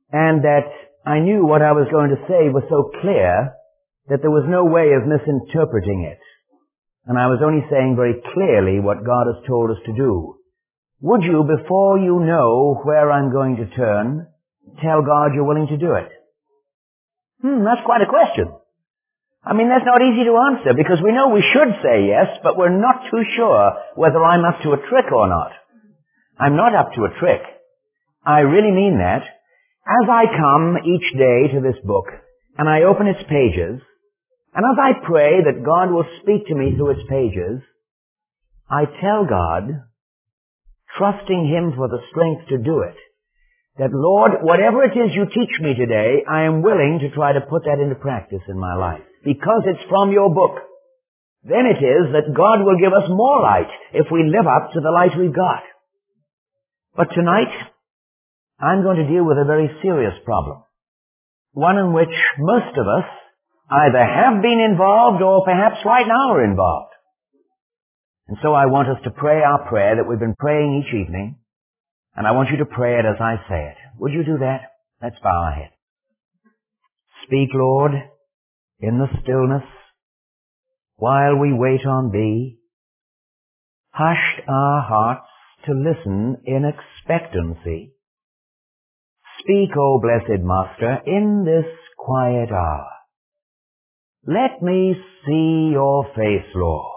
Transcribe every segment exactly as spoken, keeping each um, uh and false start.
and that I knew what I was going to say was so clear that there was no way of misinterpreting it. And I was only saying very clearly what God has told us to do. Would you, before you know where I'm going to turn, tell God you're willing to do it? Hmm, that's quite a question. I mean, that's not easy to answer, because we know we should say yes, but we're not too sure whether I'm up to a trick or not. I'm not up to a trick. I really mean that. As I come each day to this book, and I open its pages, and as I pray that God will speak to me through its pages, I tell God, trusting Him for the strength to do it, that, Lord, whatever it is you teach me today, I am willing to try to put that into practice in my life, because it's from your book. Then it is that God will give us more light if we live up to the light we've got. But tonight, I'm going to deal with a very serious problem, one in which most of us either have been involved or perhaps right now are involved. And so I want us to pray our prayer that we've been praying each evening, and I want you to pray it as I say it. Would you do that? Let's bow our heads. Speak, Lord, in the stillness, while we wait on Thee. Hush our hearts to listen in expectancy. Speak, O blessed Master, in this quiet hour. Let me see your face, Lord.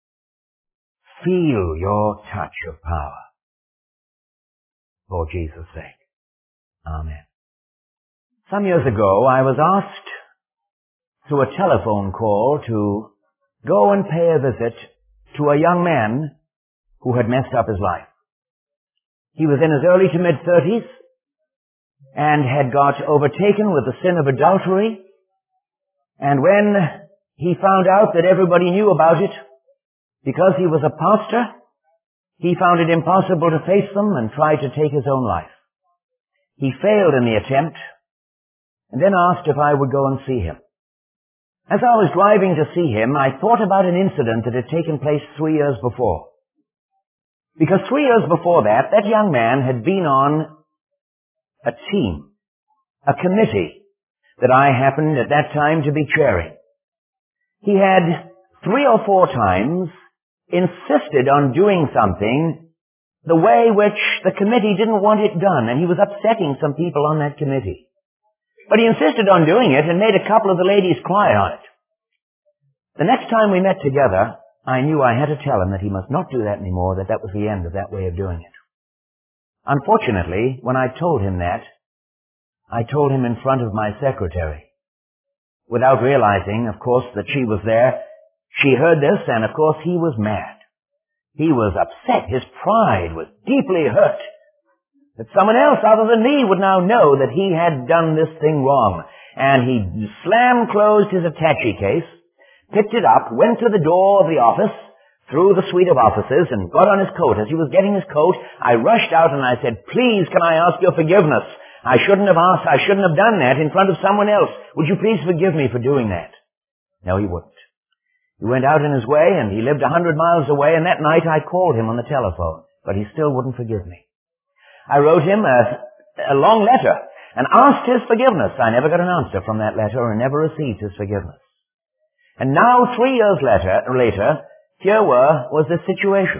Feel your touch of power. For Jesus' sake. Amen. Some years ago, I was asked through a telephone call to go and pay a visit to a young man who had messed up his life. He was in his early to mid-thirties and had got overtaken with the sin of adultery. And when he found out that everybody knew about it, because he was a pastor, he found it impossible to face them and tried to take his own life. He failed in the attempt and then asked if I would go and see him. As I was driving to see him, I thought about an incident that had taken place three years before. Because three years before that, that young man had been on a team, a committee that I happened at that time to be chairing. He had three or four times insisted on doing something the way which the committee didn't want it done, and he was upsetting some people on that committee. But he insisted on doing it and made a couple of the ladies cry on it. The next time we met together, I knew I had to tell him that he must not do that anymore, that that was the end of that way of doing it. Unfortunately, when I told him that, I told him in front of my secretary. Without realizing, of course, that she was there, she heard this, and of course he was mad. He was upset. His pride was deeply hurt. That someone else other than me would now know that he had done this thing wrong. And he slammed closed his attache case, picked it up, went to the door of the office, through the suite of offices, and got on his coat. As he was getting his coat, I rushed out and I said, "Please, can I ask your forgiveness? I shouldn't have asked, I shouldn't have done that in front of someone else. Would you please forgive me for doing that?" No, he wouldn't. He went out in his way, and he lived a hundred miles away, and that night I called him on the telephone, but he still wouldn't forgive me. I wrote him a, a long letter and asked his forgiveness. I never got an answer from that letter and never received his forgiveness. And now, three years later, later here were, was this situation.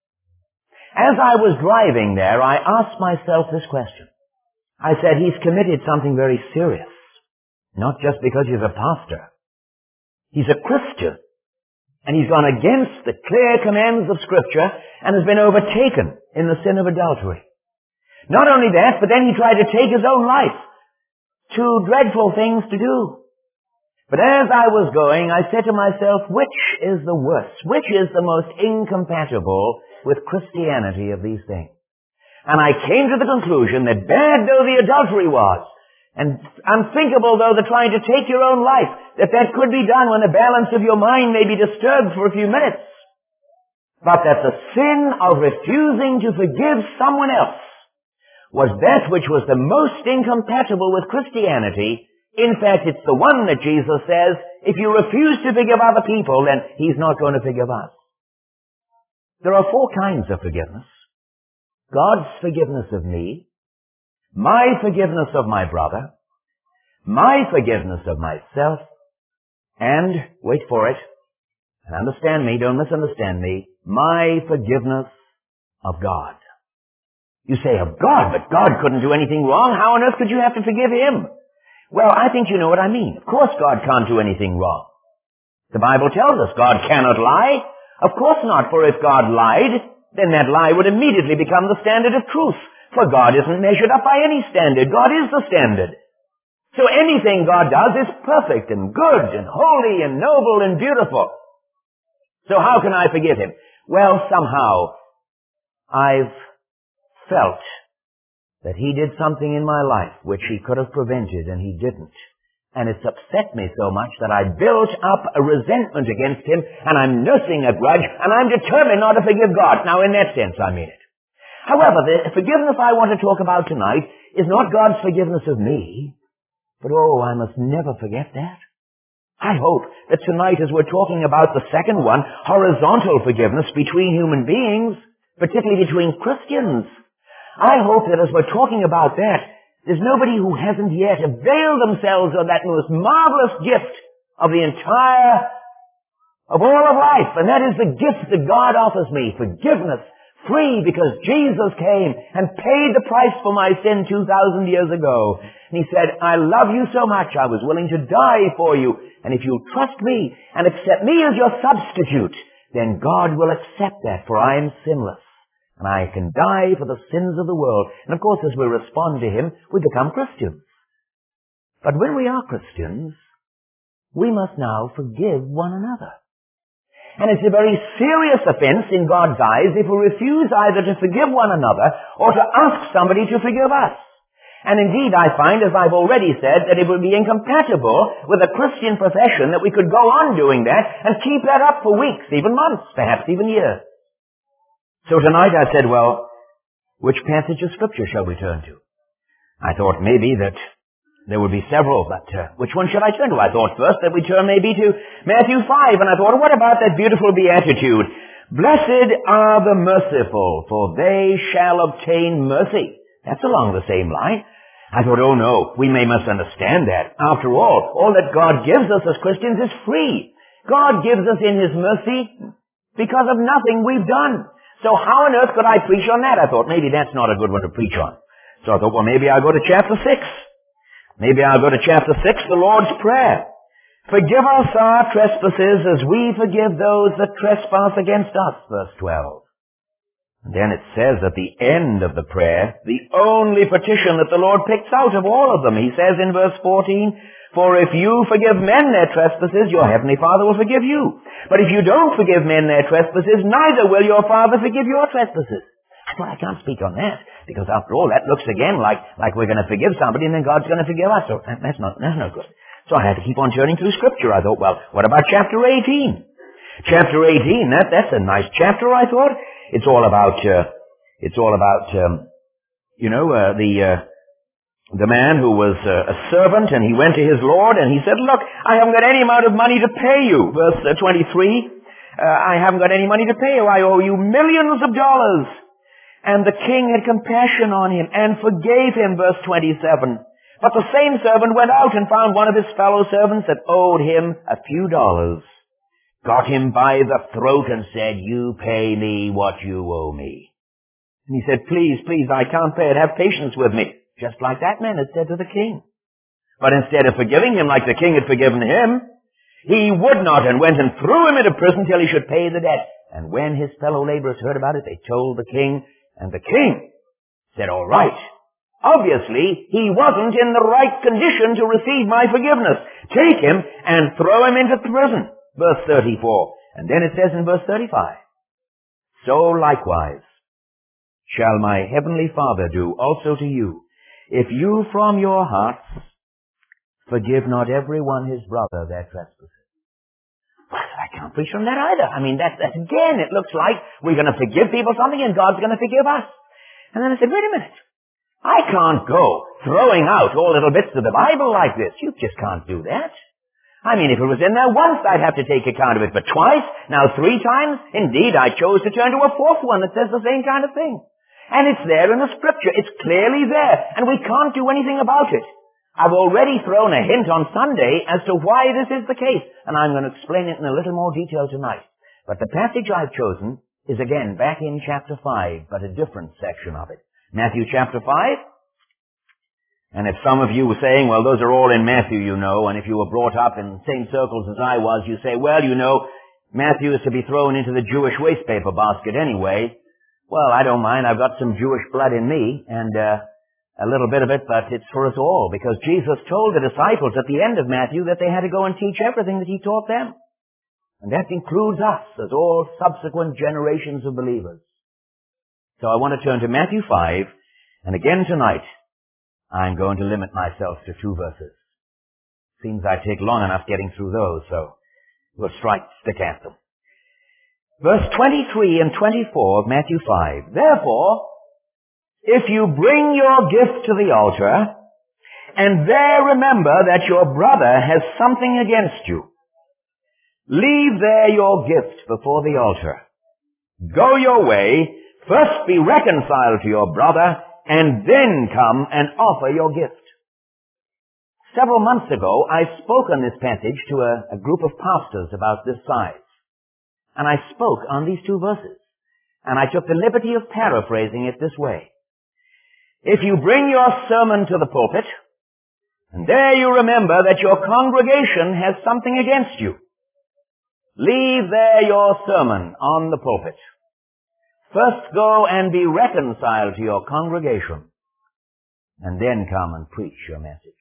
As I was driving there, I asked myself this question. I said, he's committed something very serious, not just because he's a pastor. He's a Christian. And he's gone against the clear commands of Scripture and has been overtaken in the sin of adultery. Not only that, but then he tried to take his own life. Two dreadful things to do. But as I was going, I said to myself, which is the worst? Which is the most incompatible with Christianity of these things? And I came to the conclusion that bad though the adultery was, and unthinkable though the trying to take your own life, that that could be done when the balance of your mind may be disturbed for a few minutes. But that the sin of refusing to forgive someone else was that which was the most incompatible with Christianity. In fact, it's the one that Jesus says, if you refuse to forgive other people, then He's not going to forgive us. There are four kinds of forgiveness. God's forgiveness of me, my forgiveness of my brother, my forgiveness of myself, and, wait for it, and understand me, don't misunderstand me, my forgiveness of God. You say, of God, but God couldn't do anything wrong. How on earth could you have to forgive him? Well, I think you know what I mean. Of course God can't do anything wrong. The Bible tells us God cannot lie. Of course not, for if God lied, then that lie would immediately become the standard of truth. For God isn't measured up by any standard. God is the standard. So anything God does is perfect and good and holy and noble and beautiful. So how can I forgive him? Well, somehow I've felt that he did something in my life which he could have prevented and he didn't. And it's upset me so much that I built up a resentment against him and I'm nursing a grudge and I'm determined not to forgive God. Now in that sense I mean it. However, the forgiveness I want to talk about tonight is not God's forgiveness of me, but oh, I must never forget that. I hope that tonight as we're talking about the second one, horizontal forgiveness between human beings, particularly between Christians, I hope that as we're talking about that, there's nobody who hasn't yet availed themselves of that most marvelous gift of the entire, of all of life. And that is the gift that God offers me, forgiveness, free, because Jesus came and paid the price for my sin two thousand years ago. And he said, I love you so much, I was willing to die for you. And if you trust me and accept me as your substitute, then God will accept that, for I am sinless. And I can die for the sins of the world. And of course, as we respond to him, we become Christians. But when we are Christians, we must now forgive one another. And it's a very serious offense in God's eyes if we refuse either to forgive one another or to ask somebody to forgive us. And indeed, I find, as I've already said, that it would be incompatible with a Christian profession that we could go on doing that and keep that up for weeks, even months, perhaps even years. So tonight I said, well, which passage of Scripture shall we turn to? I thought maybe that there would be several, but uh, which one should I turn to? I thought first that we turn maybe to Matthew five, and I thought, what about that beautiful beatitude? Blessed are the merciful, for they shall obtain mercy. That's along the same line. I thought, oh no, we may misunderstand that. After all, all that God gives us as Christians is free. God gives us in his mercy because of nothing we've done. So how on earth could I preach on that? I thought, maybe that's not a good one to preach on. So I thought, well, maybe I'll go to chapter six. Maybe I'll go to chapter six, the Lord's Prayer. Forgive us our trespasses as we forgive those that trespass against us, verse twelve. And then it says at the end of the prayer, the only petition that the Lord picks out of all of them, he says in verse fourteen, for if you forgive men their trespasses, your heavenly Father will forgive you. But if you don't forgive men their trespasses, neither will your Father forgive your trespasses. Well, I can't speak on that, because after all, that looks again like, like we're going to forgive somebody and then God's going to forgive us. So that's not, that's not good. So I had to keep on turning through Scripture. I thought, well, what about chapter eighteen? Chapter eighteen, that, that's a nice chapter, I thought. It's all about, uh, it's all about, um, you know, uh, the, uh, the man who was uh, a servant, and he went to his Lord, and he said, look, I haven't got any amount of money to pay you. Verse uh, twenty-three, uh, I haven't got any money to pay you. I owe you millions of dollars. And the king had compassion on him and forgave him, verse twenty-seven. But the same servant went out and found one of his fellow servants that owed him a few dollars, got him by the throat and said, you pay me what you owe me. And he said, please, please, I can't pay it. Have patience with me. Just like that man had said to the king. But instead of forgiving him like the king had forgiven him, he would not, and went and threw him into prison till he should pay the debt. And when his fellow laborers heard about it, they told the king, and the king said, all right. Obviously, he wasn't in the right condition to receive my forgiveness. Take him and throw him into prison. Verse thirty-four. And then it says in verse thirty-five, so likewise shall my heavenly Father do also to you, if you from your hearts forgive not every one his brother their trespasses. Well, I can't preach on that either. I mean, that, that again, it looks like we're going to forgive people something and God's going to forgive us. And then I said, wait a minute. I can't go throwing out all little bits of the Bible like this. You just can't do that. I mean, if it was in there once, I'd have to take account of it. But twice, now three times, indeed, I chose to turn to a fourth one that says the same kind of thing. And it's there in the scripture. It's clearly there. And we can't do anything about it. I've already thrown a hint on Sunday as to why this is the case. And I'm going to explain it in a little more detail tonight. But the passage I've chosen is again back in chapter five, but a different section of it. Matthew chapter five. And if some of you were saying, well, those are all in Matthew, you know, and if you were brought up in the same circles as I was, you say, well, you know, Matthew is to be thrown into the Jewish wastepaper basket anyway. Well, I don't mind. I've got some Jewish blood in me, and uh, a little bit of it, but it's for us all, because Jesus told the disciples at the end of Matthew that they had to go and teach everything that he taught them. And that includes us as all subsequent generations of believers. So I want to turn to Matthew five, and again tonight, I'm going to limit myself to two verses. Seems I take long enough getting through those, so we'll strike, stick at them. Verse twenty-three and twenty-four of Matthew five. Therefore, if you bring your gift to the altar, and there remember that your brother has something against you, leave there your gift before the altar. Go your way, first be reconciled to your brother, and then come and offer your gift. Several months ago, I spoke on this passage to a, a group of pastors about this size. And I spoke on these two verses. And I took the liberty of paraphrasing it this way. If you bring your sermon to the pulpit, and there you remember that your congregation has something against you, leave there your sermon on the pulpit. First go and be reconciled to your congregation, and then come and preach your message.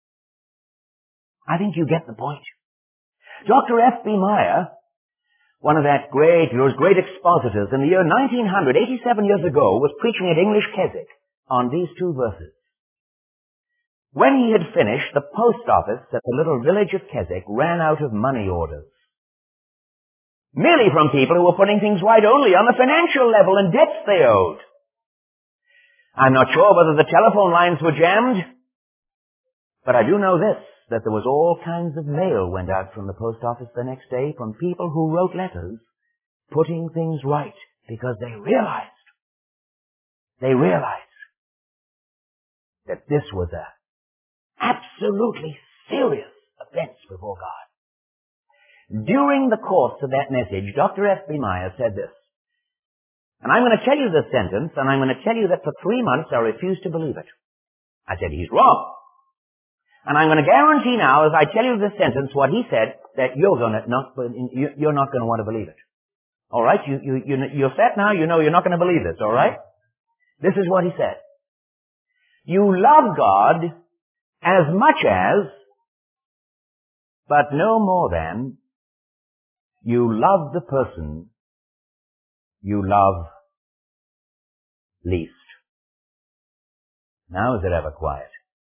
I think you get the point. Doctor F B Meyer, one of that great, those great expositors in the year nineteen hundred, eighty-seven years ago, was preaching at English Keswick on these two verses. When he had finished, the post office at the little village of Keswick ran out of money orders. Merely from people who were putting things right only on the financial level and debts they owed. I'm not sure whether the telephone lines were jammed, but I do know this, that there was all kinds of mail went out from the post office the next day from people who wrote letters putting things right because they realized, they realized that this was a absolutely serious offense before God. During the course of that message, Doctor F B Meyer said this, and I'm going to tell you this sentence, and I'm going to tell you that for three months I refused to believe it. I said, he's wrong. And I'm going to guarantee now, as I tell you this sentence, what he said, that you're going to not, you're not going to want to believe it. All right? You, you, you, you're set now. You know you're not going to believe this. All right? This is what he said. You love God as much as, but no more than, you love the person you love least. Now is it ever quiet?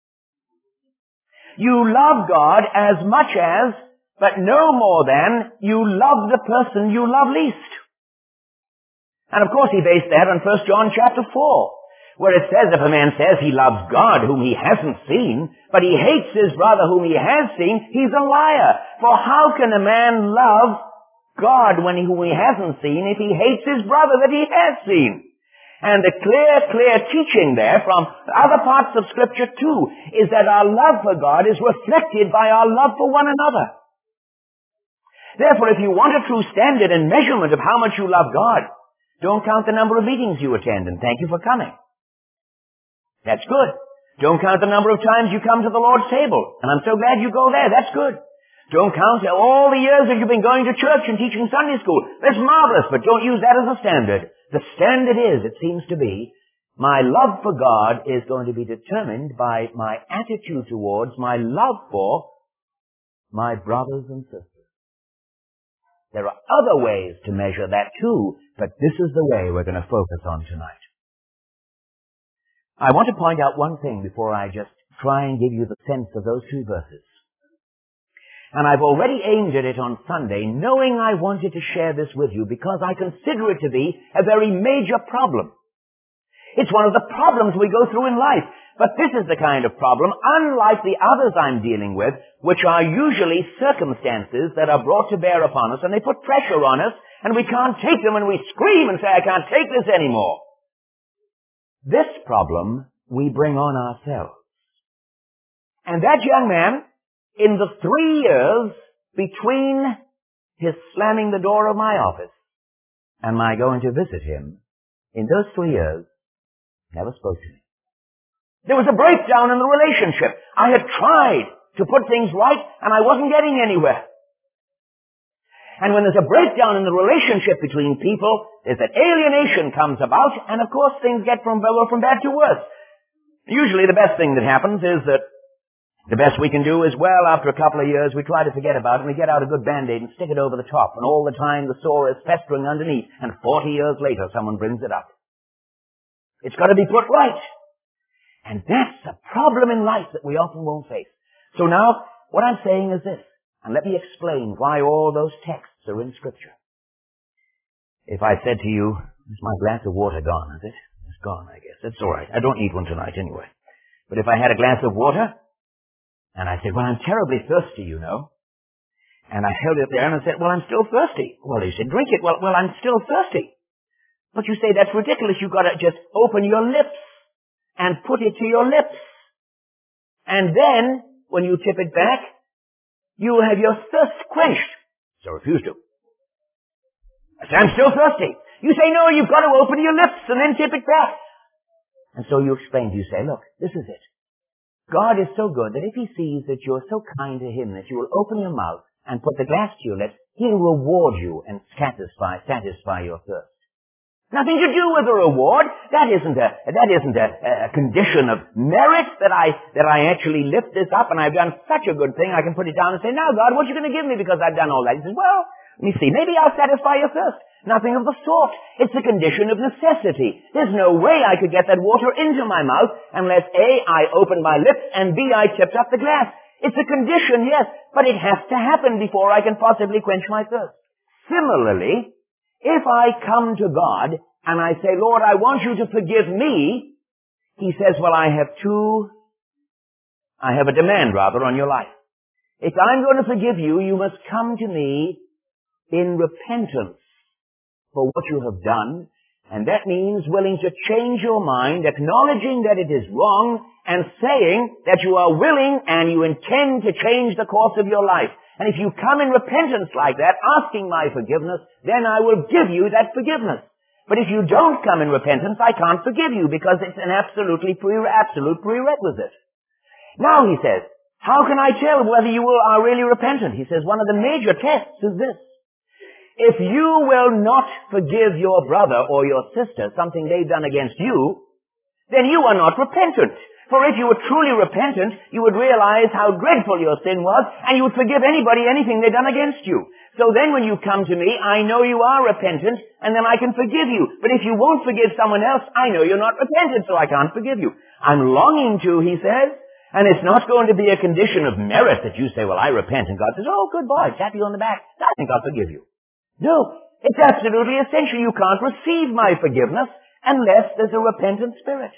You love God as much as, but no more than, you love the person you love least. And of course he based that on First John chapter four, where it says if a man says he loves God whom he hasn't seen, but he hates his brother whom he has seen, he's a liar. For how can a man love God when he, whom he hasn't seen if he hates his brother that he has seen? And the clear, clear teaching there from other parts of Scripture too is that our love for God is reflected by our love for one another. Therefore, if you want a true standard and measurement of how much you love God, don't count the number of meetings you attend, and thank you for coming. That's good. Don't count the number of times you come to the Lord's table, and I'm so glad you go there. That's good. Don't count all the years that you've been going to church and teaching Sunday school. That's marvelous, but don't use that as a standard. The standard is, it seems to be, my love for God is going to be determined by my attitude towards, my love for my brothers and sisters. There are other ways to measure that too, but this is the way we're going to focus on tonight. I want to point out one thing before I just try and give you the sense of those two verses. And I've already aimed at it on Sunday, knowing I wanted to share this with you because I consider it to be a very major problem. It's one of the problems we go through in life. But this is the kind of problem, unlike the others I'm dealing with, which are usually circumstances that are brought to bear upon us, and they put pressure on us, and we can't take them, and we scream and say, I can't take this anymore. This problem we bring on ourselves. And that young man, in the three years between his slamming the door of my office and my going to visit him, in those three years, never spoke to me. There was a breakdown in the relationship. I had tried to put things right, and I wasn't getting anywhere. And when there's a breakdown in the relationship between people, there's that alienation comes about, and of course things get from, well, from bad to worse. Usually the best thing that happens is that the best we can do is, well, after a couple of years, we try to forget about it, and we get out a good Band-Aid and stick it over the top, and all the time the sore is festering underneath, and forty years later someone brings it up. It's got to be put right. And that's a problem in life that we often won't face. So now, what I'm saying is this, and let me explain why all those texts are in Scripture. If I said to you, is my glass of water gone, is it? It's gone, I guess. It's all right. I don't need one tonight anyway. But if I had a glass of water, and I said, well, I'm terribly thirsty, you know. And I held it there and I said, well, I'm still thirsty. Well, you said, drink it. Well, well, I'm still thirsty. But you say, that's ridiculous. You've got to just open your lips and put it to your lips. And then, when you tip it back, you will have your thirst quenched. So refuse to. I say, I'm still thirsty. You say, no, you've got to open your lips and then tip it back. And so you explain, you say, look, this is it. God is so good that if he sees that you're so kind to him that you will open your mouth and put the glass to your lips, he'll reward you and satisfy, satisfy your thirst. Nothing to do with a reward. That isn't a, that isn't a, a condition of merit that I, that I actually lift this up and I've done such a good thing I can put it down and say, now God, what are you going to give me because I've done all that? He says, well, let me see, maybe I'll satisfy your thirst. Nothing of the sort. It's a condition of necessity. There's no way I could get that water into my mouth unless A, I opened my lips and B, I tipped up the glass. It's a condition, yes, but it has to happen before I can possibly quench my thirst. Similarly, if I come to God and I say, Lord, I want you to forgive me, he says, well, I have two, I have a demand rather on your life. If I'm going to forgive you, you must come to me in repentance for what you have done, and that means willing to change your mind, acknowledging that it is wrong, and saying that you are willing and you intend to change the course of your life. And if you come in repentance like that, asking my forgiveness, then I will give you that forgiveness. But if you don't come in repentance, I can't forgive you, because it's an absolutely pre- absolute prerequisite. Now he says, how can I tell whether you are really repentant? He says, one of the major tests is this. If you will not forgive your brother or your sister something they've done against you, then you are not repentant. For if you were truly repentant, you would realize how dreadful your sin was, and you would forgive anybody anything they've done against you. So then when you come to me, I know you are repentant, and then I can forgive you. But if you won't forgive someone else, I know you're not repentant, so I can't forgive you. I'm longing to, he says, and it's not going to be a condition of merit that you say, well, I repent, and God says, oh, good boy, tap you on the back. I think I'll forgive you. No, it's absolutely essential. You can't receive my forgiveness unless there's a repentant spirit.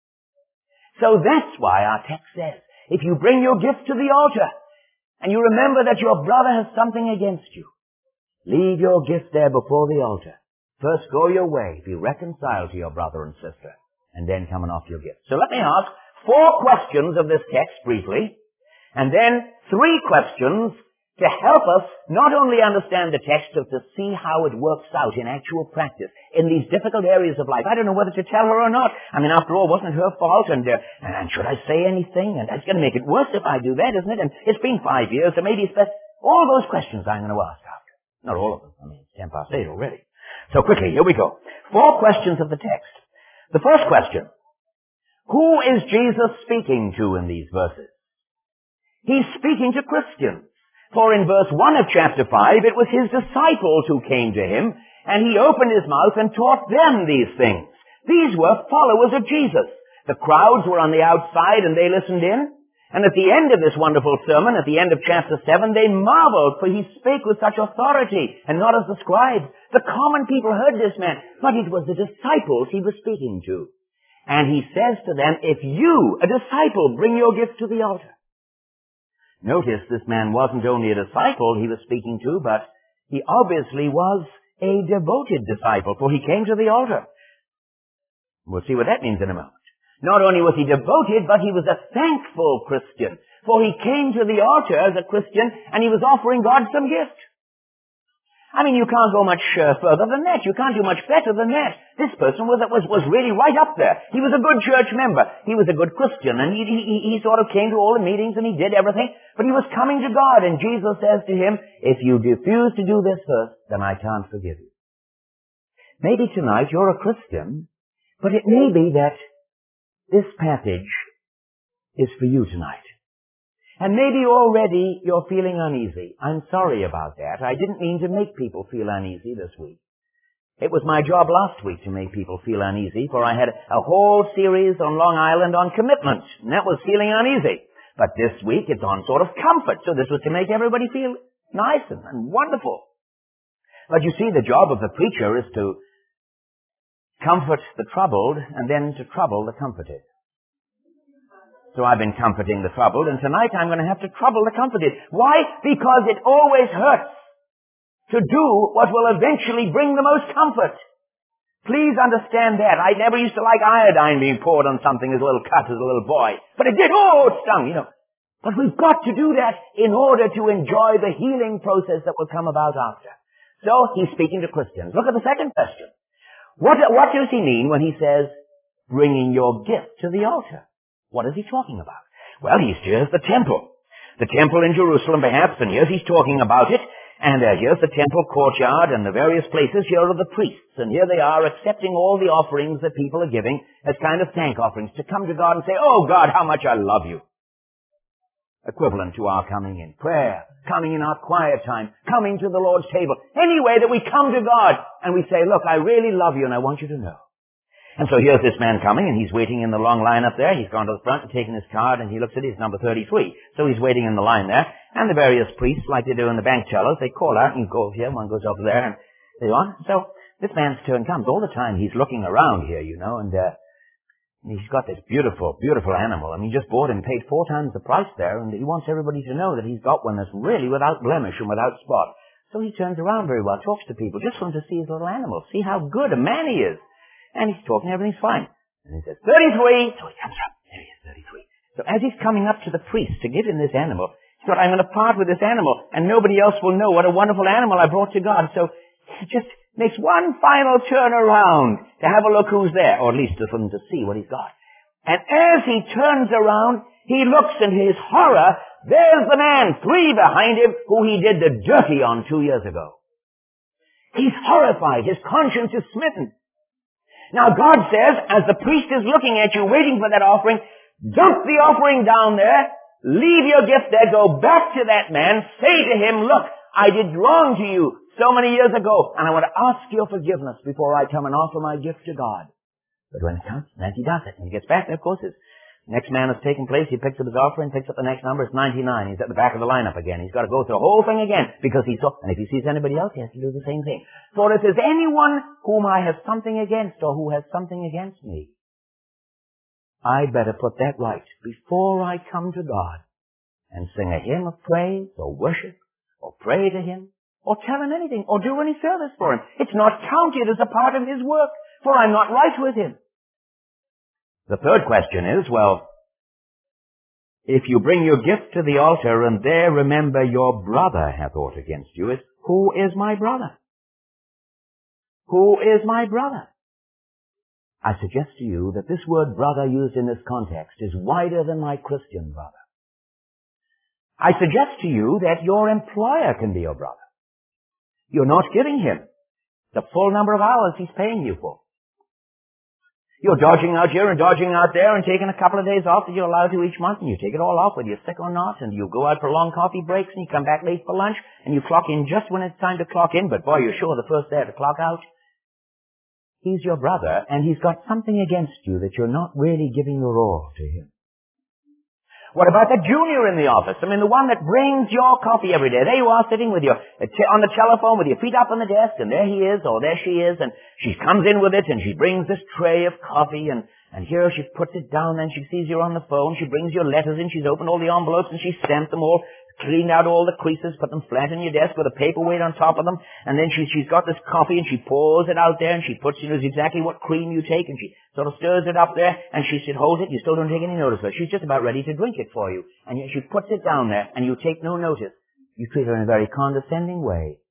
So that's why our text says, if you bring your gift to the altar, and you remember that your brother has something against you, leave your gift there before the altar. First go your way, be reconciled to your brother and sister, and then come and offer your gift. So let me ask four questions of this text briefly, and then three questions to help us not only understand the text, but to see how it works out in actual practice in these difficult areas of life. I don't know whether to tell her or not. I mean, after all, wasn't it her fault? And, uh, and should I say anything? And it's going to make it worse if I do that, isn't it? And it's been five years, so maybe it's best. All those questions I'm going to ask after. Not all of them. I mean, it's ten past eight already. So quickly, here we go. Four questions of the text. The first question. Who is Jesus speaking to in these verses? He's speaking to Christians. For in verse one of chapter five, it was his disciples who came to him, and he opened his mouth and taught them these things. These were followers of Jesus. The crowds were on the outside, and they listened in. And at the end of this wonderful sermon, at the end of chapter seven, they marveled, for he spake with such authority, and not as the scribes. The common people heard this man, but it was the disciples he was speaking to. And he says to them, if you, a disciple, bring your gift to the altar. Notice this man wasn't only a disciple he was speaking to, but he obviously was a devoted disciple, for he came to the altar. We'll see what that means in a moment. Not only was he devoted, but he was a thankful Christian. For he came to the altar as a Christian, and he was offering God some gift. I mean, you can't go much uh, further than that. You can't do much better than that. This person was, was, was really right up there. He was a good church member. He was a good Christian, and he, he, he sort of came to all the meetings, and he did everything. But he was coming to God, and Jesus says to him, if you refuse to do this first, then I can't forgive you. Maybe tonight you're a Christian, but it may be that this passage is for you tonight. And maybe already you're feeling uneasy. I'm sorry about that. I didn't mean to make people feel uneasy this week. It was my job last week to make people feel uneasy, for I had a whole series on Long Island on commitment, and that was feeling uneasy. But this week it's on sort of comfort, so this was to make everybody feel nice and, and wonderful. But you see, the job of the preacher is to comfort the troubled, and then to trouble the comforted. So I've been comforting the troubled, and tonight I'm going to have to trouble the comforted. Why? Because it always hurts to do what will eventually bring the most comfort. Please understand that. I never used to like iodine being poured on something as a little cut as a little boy. But it did, oh, it stung, you know. But we've got to do that in order to enjoy the healing process that will come about after. So he's speaking to Christians. Look at the second question. What, what does he mean when he says, bringing your gift to the altar? What is he talking about? Well, he's here's the temple. The temple in Jerusalem, perhaps, and here's he's talking about it. And uh, here's the temple courtyard and the various places. Here are the priests. And here they are accepting all the offerings that people are giving as kind of thank offerings to come to God and say, oh, God, how much I love you. Equivalent to our coming in prayer, coming in our quiet time, coming to the Lord's table. Any way that we come to God and we say, look, I really love you and I want you to know. And so here's this man coming, and he's waiting in the long line up there. He's gone to the front and taken his card, and he looks at his number thirty-three. So he's waiting in the line there. And the various priests, like they do in the bank tellers, they call out, and you go over here, one goes over there, and they on. So this man's turn comes. All the time he's looking around here, you know, and uh, he's got this beautiful, beautiful animal. I mean, he just bought and paid four times the price there, and he wants everybody to know that he's got one that's really without blemish and without spot. So he turns around very well, talks to people, just for them to see his little animal, see how good a man he is. And he's talking, everything's fine. And he says, thirty-three! So he comes up. There he is, thirty-three. So as he's coming up to the priest to give him this animal, he thought, I'm going to part with this animal, and nobody else will know what a wonderful animal I brought to God. So he just makes one final turn around to have a look who's there, or at least for them to see what he's got. And as he turns around, he looks, and his horror, there's the man, three behind him, who he did the dirty on two years ago. He's horrified. His conscience is smitten. Now God says, as the priest is looking at you, waiting for that offering, dump the offering down there, leave your gift there, go back to that man, say to him, look, I did wrong to you so many years ago, and I want to ask your forgiveness before I come and offer my gift to God. But when it comes, then he does it. And he gets back there, of course, his next man has taken place, he picks up his offering, picks up the next number, it's ninety-nine. He's at the back of the lineup again. He's got to go through the whole thing again, because he saw, and if he sees anybody else, he has to do the same thing. For if there's anyone whom I have something against, or who has something against me, I'd better put that right before I come to God and sing a hymn of praise, or worship, or pray to him, or tell him anything, or do any service for him. It's not counted as a part of his work, for I'm not right with him. The third question is, well, if you bring your gift to the altar and there remember your brother hath aught against you, is who is my brother? Who is my brother? I suggest to you that this word brother used in this context is wider than my Christian brother. I suggest to you that your employer can be your brother. You're not giving him the full number of hours he's paying you for. You're dodging out here and dodging out there and taking a couple of days off that you're allowed to each month, and you take it all off whether you're sick or not, and you go out for long coffee breaks and you come back late for lunch and you clock in just when it's time to clock in, but boy, you're sure the first there to clock out. He's your brother, and he's got something against you that you're not really giving your all to him. What about the junior in the office? I mean, the one that brings your coffee every day. There you are sitting with your, on the telephone with your feet up on the desk, and there he is, or there she is, and she comes in with it, and she brings this tray of coffee, and, and here she puts it down, and she sees you're on the phone, she brings your letters in, she's opened all the envelopes, and she's stamped them all, cleaned out all the creases, put them flat on your desk with a paperweight on top of them, and then she, she's got this coffee and she pours it out there and she puts, she knows exactly what cream you take and she sort of stirs it up there and she said, hold it, you still don't take any notice of it. She's just about ready to drink it for you. And yet she puts it down there and you take no notice. You treat her in a very condescending way.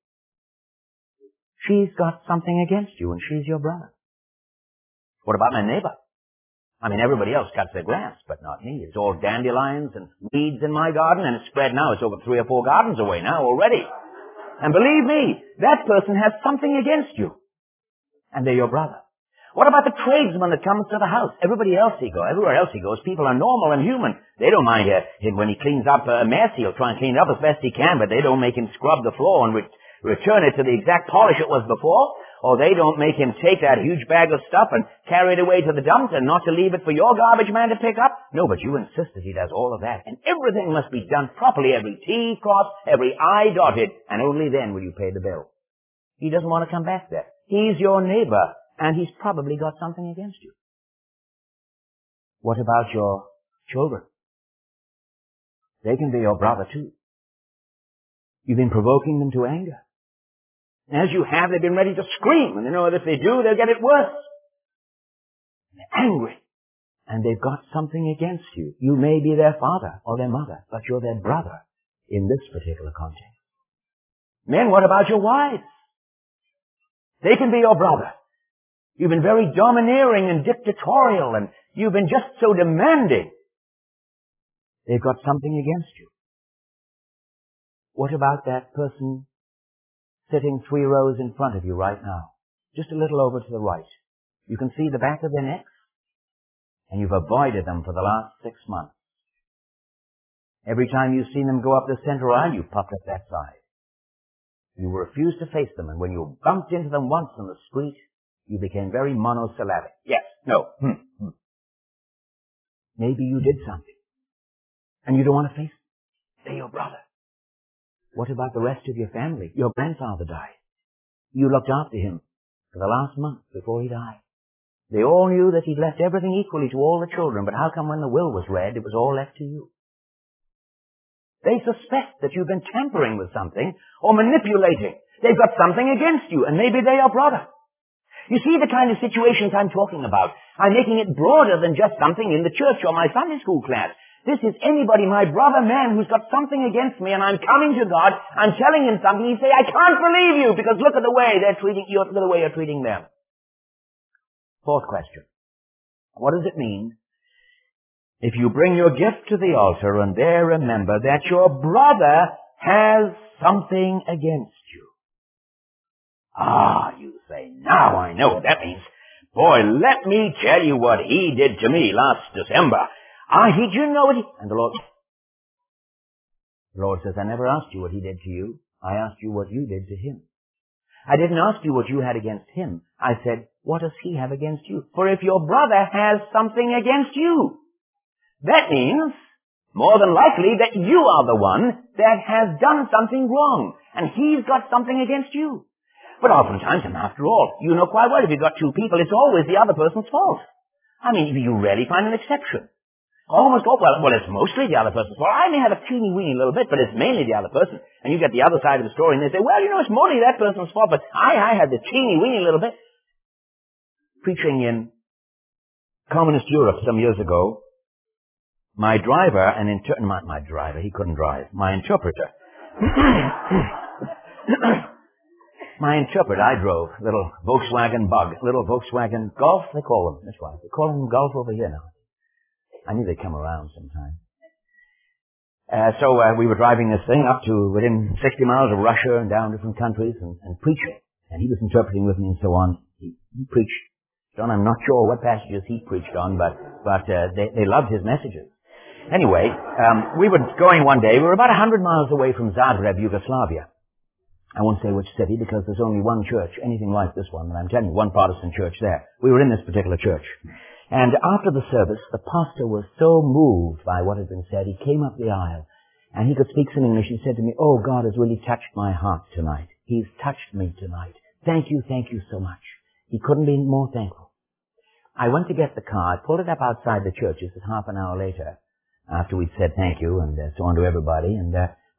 She's got something against you and she's your brother. What about my neighbor? I mean, everybody else cuts their grass, but not me. It's all dandelions and weeds in my garden, and it's spread now. It's over three or four gardens away now already. And believe me, that person has something against you. And they're your brother. What about the tradesman that comes to the house? Everybody else he goes, everywhere else he goes, people are normal and human. They don't mind uh, him when he cleans up a mess. He'll try and clean it up as best he can, but they don't make him scrub the floor and re- return it to the exact polish it was before. Or they don't make him take that huge bag of stuff and carry it away to the dump and not to leave it for your garbage man to pick up. No, but you insist that he does all of that. And everything must be done properly, every T crossed, every I dotted, and only then will you pay the bill. He doesn't want to come back there. He's your neighbor, and he's probably got something against you. What about your children? They can be your brother too. You've been provoking them to anger. As you have, they've been ready to scream, and they know that if they do, they'll get it worse. They're angry, and they've got something against you. You may be their father or their mother, but you're their brother in this particular context. Men, what about your wives? They can be your brother. You've been very domineering and dictatorial, and you've been just so demanding. They've got something against you. What about that person sitting three rows in front of you right now, just a little over to the right? You can see the back of their necks, and you've avoided them for the last six months. Every time you've seen them go up the center aisle, you've puffed up that side. You refused to face them, and when you bumped into them once on the street, you became very monosyllabic. Yes, no, hmm, hmm. Maybe you did something, and you don't want to face them. They're your brother. What about the rest of your family? Your grandfather died. You looked after him for the last month before he died. They all knew that he'd left everything equally to all the children, but how come when the will was read, it was all left to you? They suspect that you've been tampering with something or manipulating. They've got something against you, and maybe they're your brother. You see the kind of situations I'm talking about. I'm making it broader than just something in the church or my Sunday school class. This is anybody, my brother man, who's got something against me, and I'm coming to God, I'm telling him something, he say, I can't believe you, because look at the way they're treating you, look at the way you're treating them. Fourth question. What does it mean if you bring your gift to the altar and there remember that your brother has something against you? Ah, you say, now I know what that means. Boy, let me tell you what he did to me last December. Ah, he, do you know what he... And the Lord... The Lord says, I never asked you what he did to you. I asked you what you did to him. I didn't ask you what you had against him. I said, what does he have against you? For if your brother has something against you, that means, more than likely, that you are the one that has done something wrong. And he's got something against you. But oftentimes, and after all, you know quite well, if you've got two people, it's always the other person's fault. I mean, you rarely find an exception. Almost, oh, well, well, it's mostly the other person's fault. I may have a teeny-weeny little bit, but it's mainly the other person. And you get the other side of the story, and they say, well, you know, it's mostly that person's fault, but I, I had the teeny-weeny little bit. Preaching in communist Europe some years ago, my driver, and inter- my, my driver, he couldn't drive, my interpreter. My interpreter, I drove, little Volkswagen Bug, little Volkswagen Golf, they call them, that's right. They call them Golf over here now. I knew they'd come around sometime. Uh, so uh, we were driving this thing up to within sixty miles of Russia and down different countries and, and preaching. And he was interpreting with me and so on. He, he preached. John, I'm not sure what passages he preached on, but but uh, they, they loved his messages. Anyway, um, we were going one day. We were about one hundred miles away from Zagreb, Yugoslavia. I won't say which city because there's only one church, anything like this one. And I'm telling you, one Protestant church there. We were in this particular church. And after the service, the pastor was so moved by what had been said, he came up the aisle, and he could speak some English. He said to me, oh, God has really touched my heart tonight. He's touched me tonight. Thank you, thank you so much. He couldn't be more thankful. I went to get the car, I pulled it up outside the church, just half an hour later, after we'd said thank you and uh, so on to everybody, and uh,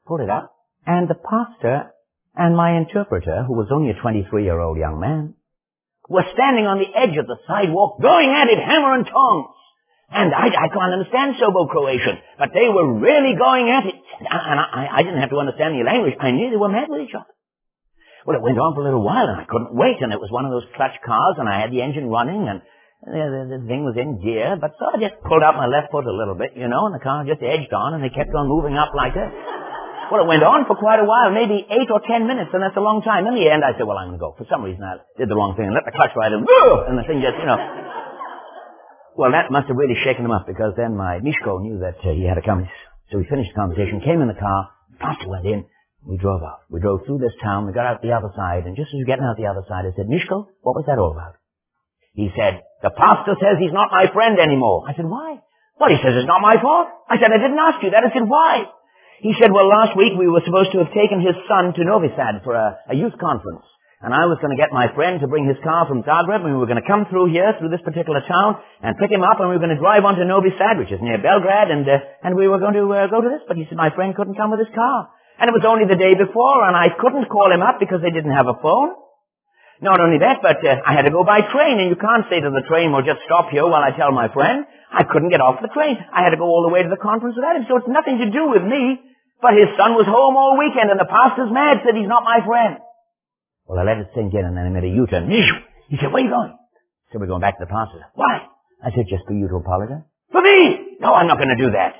pulled it up, and the pastor and my interpreter, who was only a twenty-three-year-old young man, were standing on the edge of the sidewalk, going at it hammer and tongs. And I, I can't understand Serbo-Croatian, but they were really going at it. And I, I didn't have to understand the language. I knew they were mad with each other. Well, it went on for a little while, and I couldn't wait, and it was one of those clutch cars, and I had the engine running, and the, the, the thing was in gear, but so I just pulled out my left foot a little bit, you know, and the car just edged on, and they kept on moving up like this. Well, it went on for quite a while, maybe eight or ten minutes, and that's a long time. In the end, I said, well, I'm going to go. For some reason, I did the wrong thing and let the clutch ride, and whoa, and the thing just, you know. Well, that must have really shaken him up, because then my Mishko knew that uh, he had to come. So we finished the conversation, came in the car, pastor went in, we drove out. We drove through this town, we got out the other side, and just as we were getting out the other side, I said, Mishko, what was that all about? He said, the pastor says he's not my friend anymore. I said, why? Well, he says it's not my fault. I said, I didn't ask you that. I said, why? He said, well, last week we were supposed to have taken his son to Novi Sad for a, a youth conference. And I was going to get my friend to bring his car from Zagreb, and we were going to come through here, through this particular town, and pick him up, and we were going to drive on to Novi Sad, which is near Belgrade, and uh, and we were going to uh, go to this. But he said my friend couldn't come with his car. And it was only the day before, and I couldn't call him up because they didn't have a phone. Not only that, but uh, I had to go by train, and you can't say to the train, well, just stop here while I tell my friend. I couldn't get off the train. I had to go all the way to the conference without him, so it's nothing to do with me. But his son was home all weekend, and the pastor's mad, said he's not my friend. Well, I let it sink in, and then I made a U-turn. He said, where are you going? So we're going back to the pastor. Why? I said, just for you to apologize. For me? No, I'm not going to do that.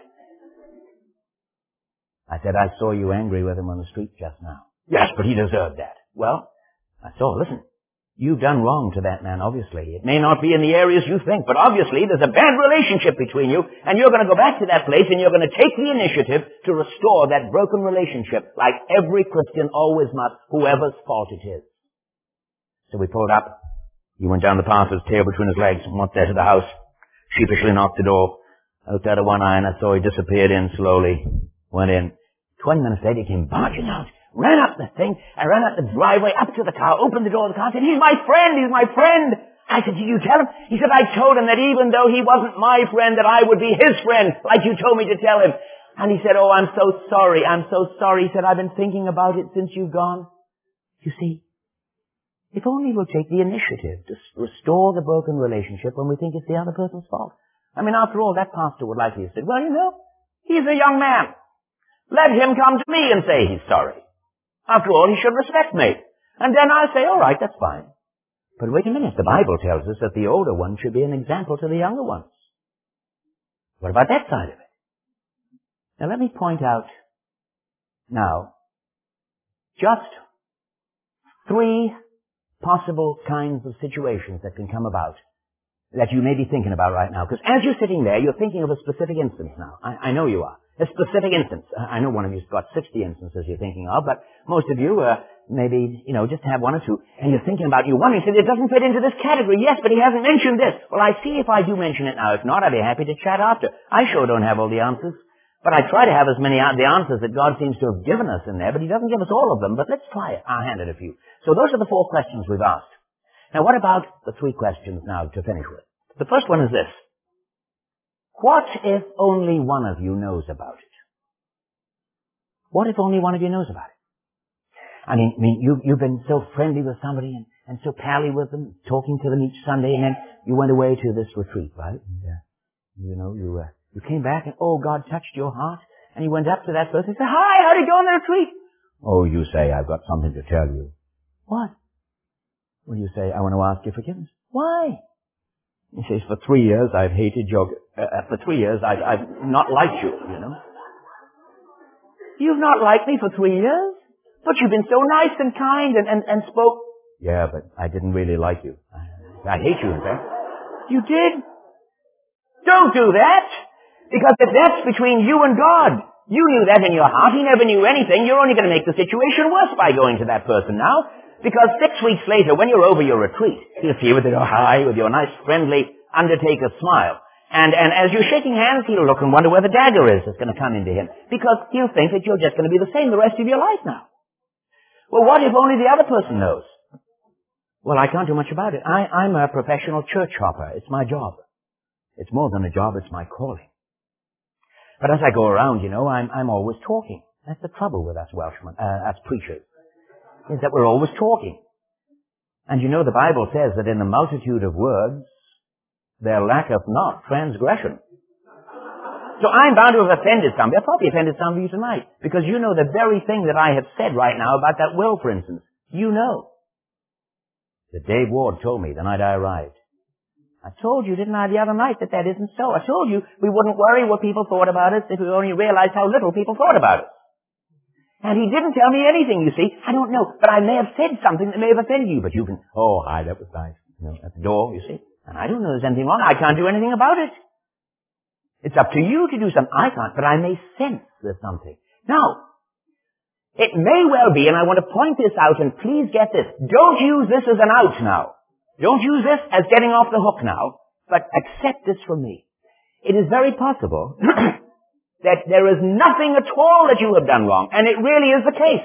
I said, I saw you angry with him on the street just now. Yes, but he deserved that. Well, I saw, listen, you've done wrong to that man, obviously. It may not be in the areas you think, but obviously there's a bad relationship between you, and you're going to go back to that place, and you're going to take the initiative to restore that broken relationship, like every Christian always must, whoever's fault it is. So we pulled up. He went down the path with his tail between his legs and went there to the house, sheepishly knocked the door. Out out of one eye, and I saw he disappeared in slowly. Went in. Twenty minutes later, he came barging out. Ran up the thing, I ran up the driveway, up to the car, opened the door of the car, and said, he's my friend, he's my friend. I said, did you tell him? He said, I told him that even though he wasn't my friend, that I would be his friend, like you told me to tell him. And he said, oh, I'm so sorry, I'm so sorry. He said, I've been thinking about it since you've gone. You see, if only we'll take the initiative to restore the broken relationship when we think it's the other person's fault. I mean, after all, that pastor would likely have said, well, you know, he's a young man. Let him come to me and say he's sorry. After all, he should respect me. And then I'll say, all right, that's fine. But wait a minute, the Bible tells us that the older one should be an example to the younger ones. What about that side of it? Now let me point out now just three possible kinds of situations that can come about that you may be thinking about right now. Because as you're sitting there, you're thinking of a specific instance now. I, I know you are. A specific instance. I know one of you's got sixty instances you're thinking of, but most of you, uh, maybe, you know, just have one or two, and you're thinking about, you're wondering, so it doesn't fit into this category. Yes, but he hasn't mentioned this. Well, I see if I do mention it now. If not, I'd be happy to chat after. I sure don't have all the answers, but I try to have as many of the answers that God seems to have given us in there, but he doesn't give us all of them, but let's try it. I'll hand it a few. So those are the four questions we've asked. Now, what about the three questions now to finish with? The first one is this. What if only one of you knows about it? What if only one of you knows about it? I mean, I mean you, you've been so friendly with somebody and, and so pally with them, talking to them each Sunday, and then you went away to this retreat, right? And, uh, you know, you uh, you came back and, oh, God touched your heart, and you went up to that person and said, hi, how'd it go on the retreat? Oh, you say, I've got something to tell you. What? Well, you say, I want to ask your forgiveness. Why? He says, for three years I've hated your, uh, for three years I've, I've not liked you, you know. You've not liked me for three years? But you've been so nice and kind and, and, and spoke. Yeah, but I didn't really like you. I, I hate you, in fact. You did? Don't do that! Because if that's between you and God, you knew that in your heart, he never knew anything, you're only going to make the situation worse by going to that person now. Because six weeks later, when you're over your retreat, he'll see you with your high, with your nice, friendly, undertaker smile. And, and as you're shaking hands, he'll look and wonder where the dagger is that's going to come into him. Because he'll think that you're just going to be the same the rest of your life now. Well, what if only the other person knows? Well, I can't do much about it. I, I'm a professional church hopper. It's my job. It's more than a job, it's my calling. But as I go around, you know, I'm, I'm always talking. That's the trouble with us Welshmen, uh, us preachers, is that we're always talking. And you know the Bible says that in the multitude of words, there lacketh not transgression. So I'm bound to have offended somebody. I've probably offended some of you tonight. Because you know the very thing that I have said right now about that will, for instance. You know. That Dave Ward told me the night I arrived. I told you, didn't I, the other night, that that isn't so. I told you we wouldn't worry what people thought about us if we only realized how little people thought about us. And he didn't tell me anything, you see. I don't know. But I may have said something that may have offended you. But you can, oh, hi, that was nice. You know, at the door, you see. And I don't know there's anything wrong. I can't do anything about it. It's up to you to do something. I can't, but I may sense there's something. Now, it may well be, and I want to point this out, and please get this. Don't use this as an out now. Don't use this as getting off the hook now, but accept this from me. It is very possible that there is nothing at all that you have done wrong, and it really is the case.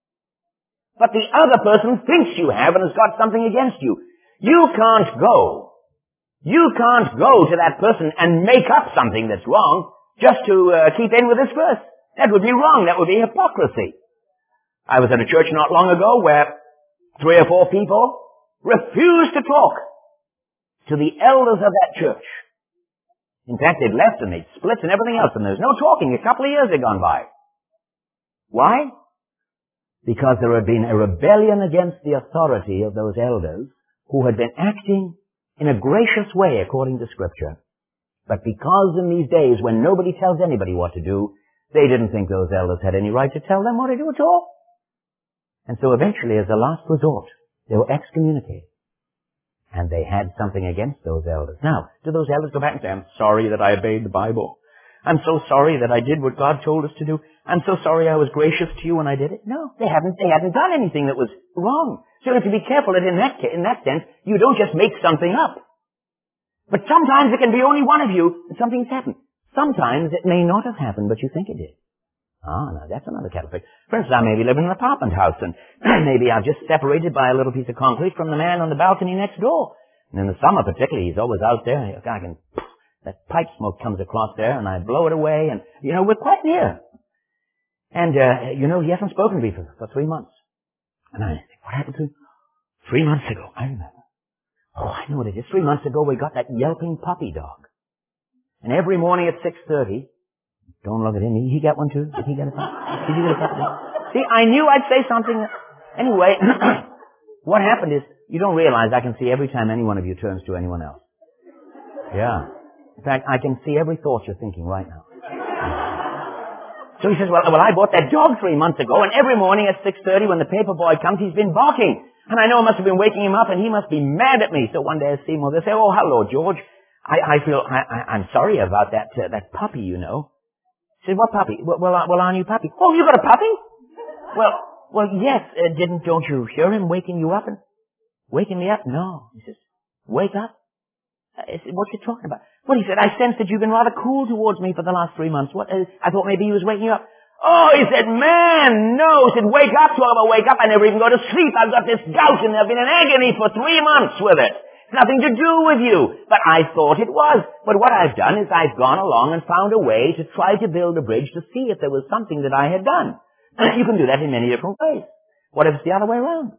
But the other person thinks you have and has got something against you. You can't go. You can't go to that person and make up something that's wrong just to uh, keep in with this verse. That would be wrong. That would be hypocrisy. I was at a church not long ago where three or four people refused to talk to the elders of that church. In fact, they'd left and they'd split and everything else, and there was no talking. A couple of years had gone by. Why? Because there had been a rebellion against the authority of those elders who had been acting in a gracious way according to Scripture. But because in these days when nobody tells anybody what to do, they didn't think those elders had any right to tell them what to do at all. And so eventually, as a last resort, they were excommunicated. And they had something against those elders. Now, do those elders go back and say, I'm sorry that I obeyed the Bible. I'm so sorry that I did what God told us to do. I'm so sorry I was gracious to you when I did it. No, they haven't, they haven't done anything that was wrong. So you have to be careful that in that, in that sense, you don't just make something up. But sometimes it can be only one of you and something's happened. Sometimes it may not have happened, but you think it did. Ah, now that's another kettle of fish. For instance, I may be living in an apartment house and maybe I'm just separated by a little piece of concrete from the man on the balcony next door. And in the summer particularly, he's always out there. I can, that pipe smoke comes across there and I blow it away and, you know, we're quite near. And, uh, you know, he hasn't spoken to me for, for three months. And I think, what happened to him? Three months ago, I remember. Oh, I know what it is. Three months ago, we got that yelping puppy dog. And every morning at six thirty, don't look at him. He got one too? Did he get a puppy? Did you get a puppy? See, I knew I'd say something. Anyway, what happened is, you don't realize I can see every time any one of you turns to anyone else. Yeah. In fact, I can see every thought you're thinking right now. So he says, well, well, I bought that dog three months ago, and every morning at six thirty when the paper boy comes, he's been barking. And I know I must have been waking him up, and he must be mad at me. So one day I see him, they say, oh, hello, George. I, I feel, I, I, I'm sorry about that, uh, that puppy, you know. He said, what puppy? Well, well, uh, well, our new puppy. Oh, you got a puppy? Well, well, yes, uh, didn't, don't you hear him waking you up and waking me up? No. He says, wake up? I said, what are you talking about? Well, he said, I sense that you've been rather cool towards me for the last three months. What? Uh, I thought maybe he was waking you up. Oh, he said, man, no. He said, wake up. Talk about wake up. I never even go to sleep. I've got this gout and I've been in agony for three months with it. It's nothing to do with you. But I thought it was. But what I've done is I've gone along and found a way to try to build a bridge to see if there was something that I had done. You can do that in many different ways. What if it's the other way around?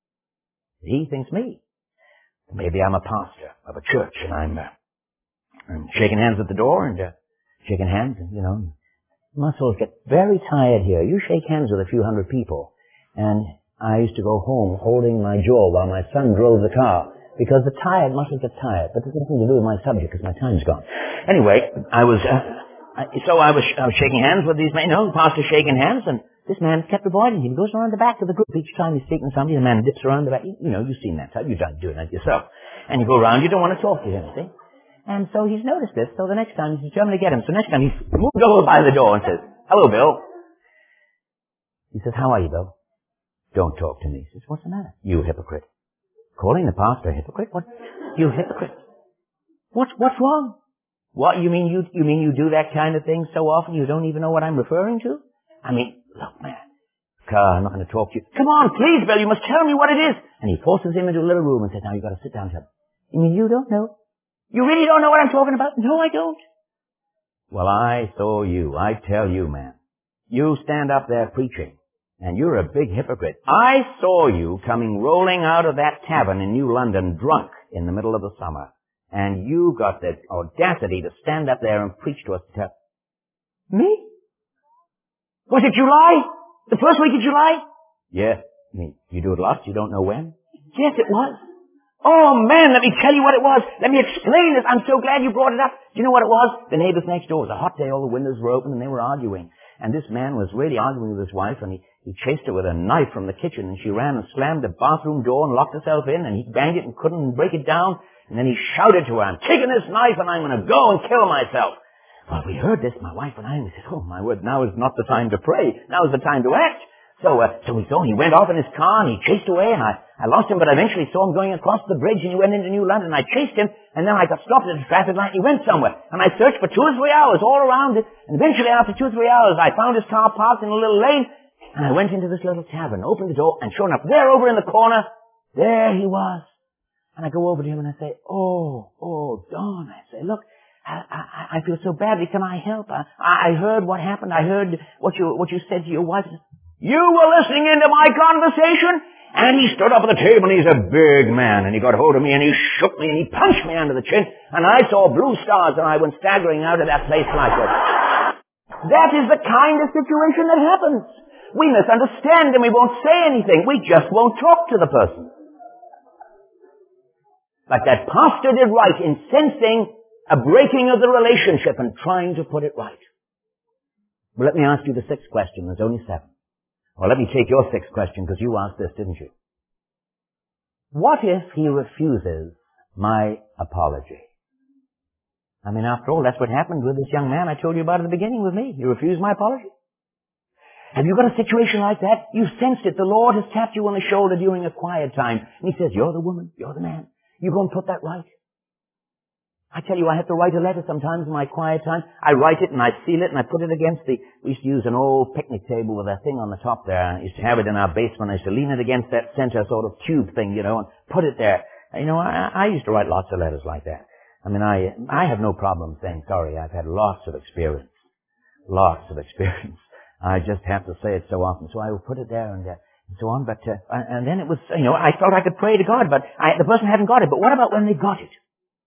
He thinks me. Maybe I'm a pastor of a church and I'm, uh, I'm shaking hands at the door and uh, shaking hands and, you know, muscles get very tired here. You shake hands with a few hundred people. And I used to go home holding my jaw while my son drove the car because the tired muscles get tired. But there's nothing to do with my subject because my time's gone. Anyway, I was, uh, I, so I was, I was shaking hands with these men, you know, the pastor shaking hands, and this man kept avoiding him. He goes around the back of the group each time he's speaking to somebody. The man dips around the back. You know, you've seen that type. You've done doing that yourself. And you go around, you don't want to talk to him, see? And so he's noticed this, so the next time he's determined to get him. So next time he moves over by the door and says, hello, Bill. He says, how are you, Bill? Don't talk to me. He says, what's the matter? You hypocrite. Calling the pastor a hypocrite? What? You hypocrite. What's, what's wrong? What, you mean you, you mean you do that kind of thing so often you don't even know what I'm referring to? I mean, look, man. Car, I'm not going to talk to you. Come on, please, Bill, you must tell me what it is. And he forces him into a little room and says, now you've got to sit down, Tim. You mean you don't know? You really don't know what I'm talking about? No, I don't. Well, I saw you. I tell you, man. you stand up there preaching, and you're a big hypocrite. I saw you coming rolling out of that tavern in New London drunk in the middle of the summer, and you got the audacity to stand up there and preach to us. To tell, me? Was it July? The first week of July? Yeah. I mean, you do it lots, you don't know when? Yes, it was. Oh, man, let me tell you what it was. Let me explain this. I'm so glad you brought it up. Do you know what it was? The neighbors next door. It was a hot day. All the windows were open, and they were arguing. And this man was really arguing with his wife, and he, he chased her with a knife from the kitchen, and she ran and slammed the bathroom door and locked herself in, and he banged it and couldn't break it down. And then he shouted to her, I'm taking this knife, and I'm going to go and kill myself. Well, we heard this, my wife and I, and we said, oh, my word, now is not the time to pray. Now is the time to act. So, uh, so we saw him. He went off in his car, and he chased away, and I, I lost him, but I eventually saw him going across the bridge, and he went into New London, and I chased him, and then I got stopped at a traffic light, and he went somewhere. And I searched for two or three hours all around it, and eventually after two or three hours, I found his car parked in a little lane, and I went into this little tavern, opened the door, and sure enough, there over in the corner, there he was. And I go over to him, and I say, oh, oh, Don, I say, look, I, I, I feel so badly, can I help? I, I heard what happened, I heard what you, what you said to your wife. You were listening into my conversation? And he stood up at the table, and he's a big man, and he got hold of me, and he shook me, and he punched me under the chin, and I saw blue stars, and I went staggering out of that place like this. That is the kind of situation that happens. We misunderstand, and we won't say anything. We just won't talk to the person. But that pastor did right in sensing a breaking of the relationship and trying to put it right. Well, let me ask you the sixth question. There's only seven. Well, let me take your sixth question, because you asked this, didn't you? What if he refuses my apology? I mean, after all, that's what happened with this young man I told you about at the beginning with me. He refused my apology. Have you got a situation like that? You sensed it. The Lord has tapped you on the shoulder during a quiet time, and he says, you're the woman, you're the man. You go and put that right. I tell you, I have to write a letter sometimes in my quiet time. I write it and I seal it and I put it against the, we used to use an old picnic table with a thing on the top there. I used to have it in our basement. I used to lean it against that center sort of tube thing, you know, and put it there. You know, I, I used to write lots of letters like that. I mean, I, I have no problem saying sorry. I've had lots of experience. Lots of experience. I just have to say it so often. So I would put it there and, uh, and so on. But, uh, and then it was, you know, I felt I could pray to God, but I, the person hadn't got it. But what about when they got it?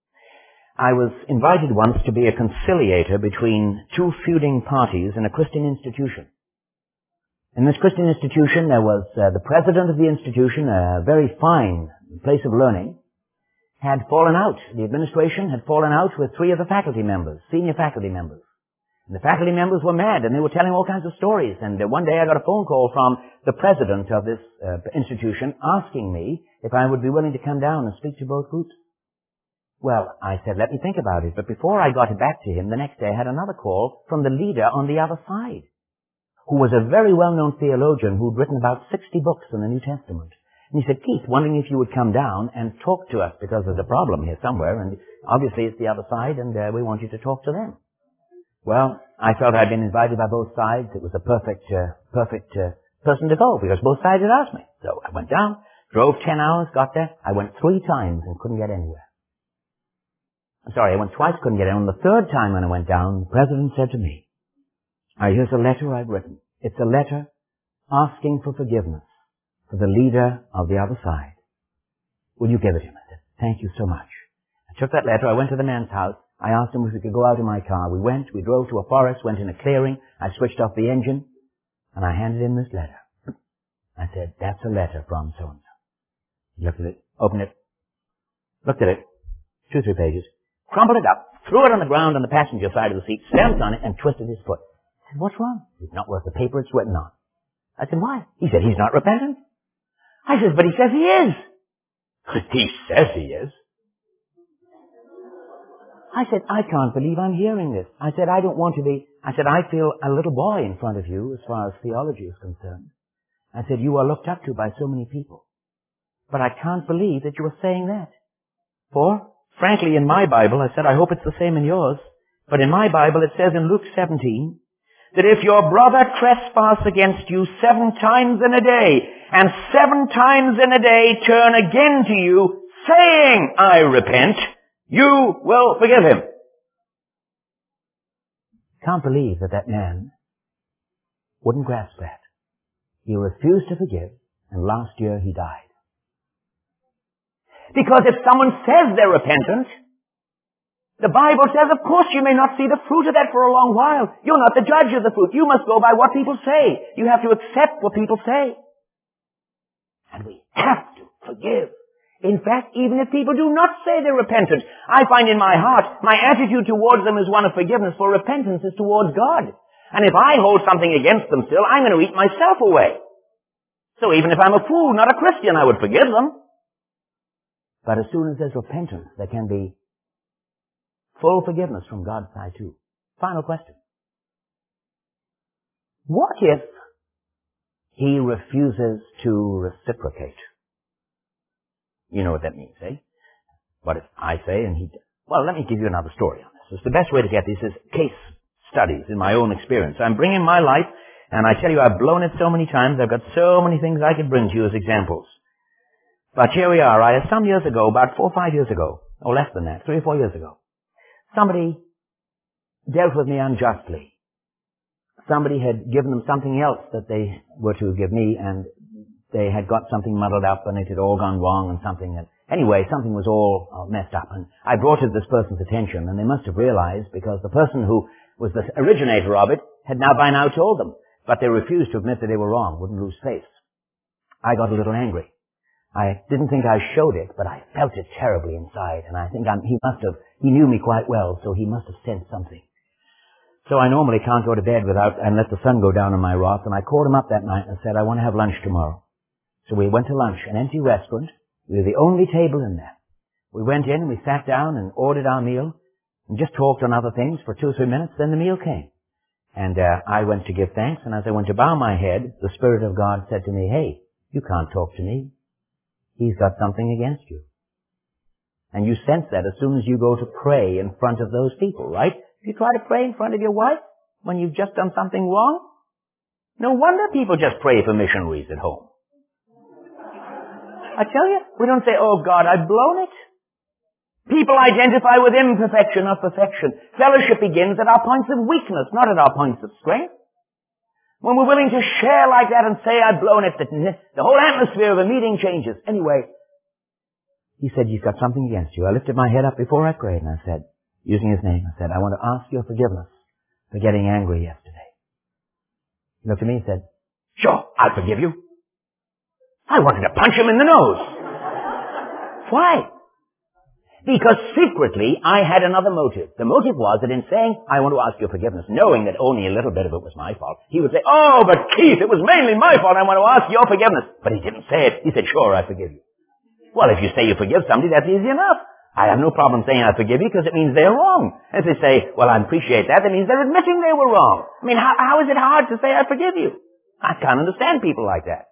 I was invited once to be a conciliator between two feuding parties in a Christian institution. In this Christian institution, there was uh, the president of the institution, a very fine place of learning, had fallen out. The administration had fallen out with three of the faculty members, senior faculty members. And the faculty members were mad, and they were telling all kinds of stories. And uh, one day I got a phone call from the president of this uh, institution asking me if I would be willing to come down and speak to both groups. Well, I said, let me think about it. But before I got back to him, the next day I had another call from the leader on the other side, who was a very well-known theologian who'd written about sixty books in the New Testament. And he said, Keith, wondering if you would come down and talk to us, because there's a problem here somewhere, and obviously it's the other side, and uh, we want you to talk to them. Well, I felt I'd been invited by both sides. It was a perfect, uh, perfect uh, person to go, because both sides had asked me. So I went down, drove ten hours, got there. I went three times and couldn't get anywhere. I'm sorry, I went twice, couldn't get in. On the third time when I went down, the president said to me, "All right, here's a letter I've written. It's a letter asking for forgiveness for the leader of the other side. Will you give it him?" I said, "Thank you so much." I took that letter, I went to the man's house. I asked him if we could go out in my car. We went, we drove to a forest, went in a clearing. I switched off the engine, and I handed him this letter. I said, "That's a letter from so-and-so." He looked at it, opened it, looked at it, two, three pages, crumpled it up, threw it on the ground on the passenger side of the seat, stamped on it, and twisted his foot. I said, "What's wrong?" "It's not worth the paper it's written on." I said, "Why?" He said, "He's not repentant." I said, "But he says he is." "He says he is." I said, "I can't believe I'm hearing this." I said, "I don't want to be," I said, "I feel a little boy in front of you as far as theology is concerned." I said, "You are looked up to by so many people. But I can't believe that you are saying that. For, frankly, in my Bible," I said, "I hope it's the same in yours, but in my Bible it says in Luke seventeen, that if your brother trespass against you seven times in a day, and seven times in a day turn again to you, saying, 'I repent,' you will forgive him." Can't believe that that man wouldn't grasp that. He refused to forgive, and last year he died. Because if someone says they're repentant, the Bible says, of course, you may not see the fruit of that for a long while. You're not the judge of the fruit. You must go by what people say. You have to accept what people say. And we have to forgive. In fact, even if people do not say they're repentant, I find in my heart, my attitude towards them is one of forgiveness, for repentance is towards God. And if I hold something against them still, I'm going to eat myself away. So even if I'm a fool, not a Christian, I would forgive them. But as soon as there's repentance, there can be full forgiveness from God's side too. Final question. What if he refuses to reciprocate? You know what that means, eh? What if I say and he... Well, let me give you another story on this. It's the best way to get this is case studies in my own experience. I'm bringing my life, and I tell you, I've blown it so many times. I've got so many things I could bring to you as examples. But here we are. I, some years ago, about four or five years ago, or less than that, three or four years ago, somebody dealt with me unjustly. Somebody had given them something else that they were to give me, and they had got something muddled up, and it had all gone wrong, and something that... Anyway, something was all uh, messed up, and I brought it to this person's attention, and they must have realized, because the person who was the originator of it had now by now told them, but they refused to admit that they were wrong, wouldn't lose face. I got a little angry. I didn't think I showed it, but I felt it terribly inside, and I think I'm, he must have, he knew me quite well, so he must have sensed something. So I normally can't go to bed without, and let the sun go down on my wrath, and I called him up that night and said, I want to have lunch tomorrow. So we went to lunch, an empty restaurant. We were the only table in there. We went in and we sat down and ordered our meal and just talked on other things for two or three minutes. Then the meal came. And uh, I went to give thanks, and as I went to bow my head, the Spirit of God said to me, hey, you can't talk to me. He's got something against you. And you sense that as soon as you go to pray in front of those people, right? If you try to pray in front of your wife when you've just done something wrong, no wonder people just pray for missionaries at home. I tell you, we don't say, oh God, I've blown it. People identify with imperfection, not perfection. Fellowship begins at our points of weakness, not at our points of strength. When we're willing to share like that and say, I've blown it, the whole atmosphere of a meeting changes. Anyway, he said, you've got something against you. I lifted my head up before I prayed, and I said, using his name, I said, I want to ask your forgiveness for getting angry yesterday. He looked at me and said, sure, I'll forgive you. I wanted to punch him in the nose. Why? Because secretly, I had another motive. The motive was that in saying, I want to ask your forgiveness, knowing that only a little bit of it was my fault, he would say, oh, but Keith, it was mainly my fault. I want to ask your forgiveness. But he didn't say it. He said, sure, I forgive you. Well, if you say you forgive somebody, that's easy enough. I have no problem saying I forgive you because it means they're wrong. If they say, well, I appreciate that, that means they're admitting they were wrong. I mean, how, how is it hard to say I forgive you? I can't understand people like that.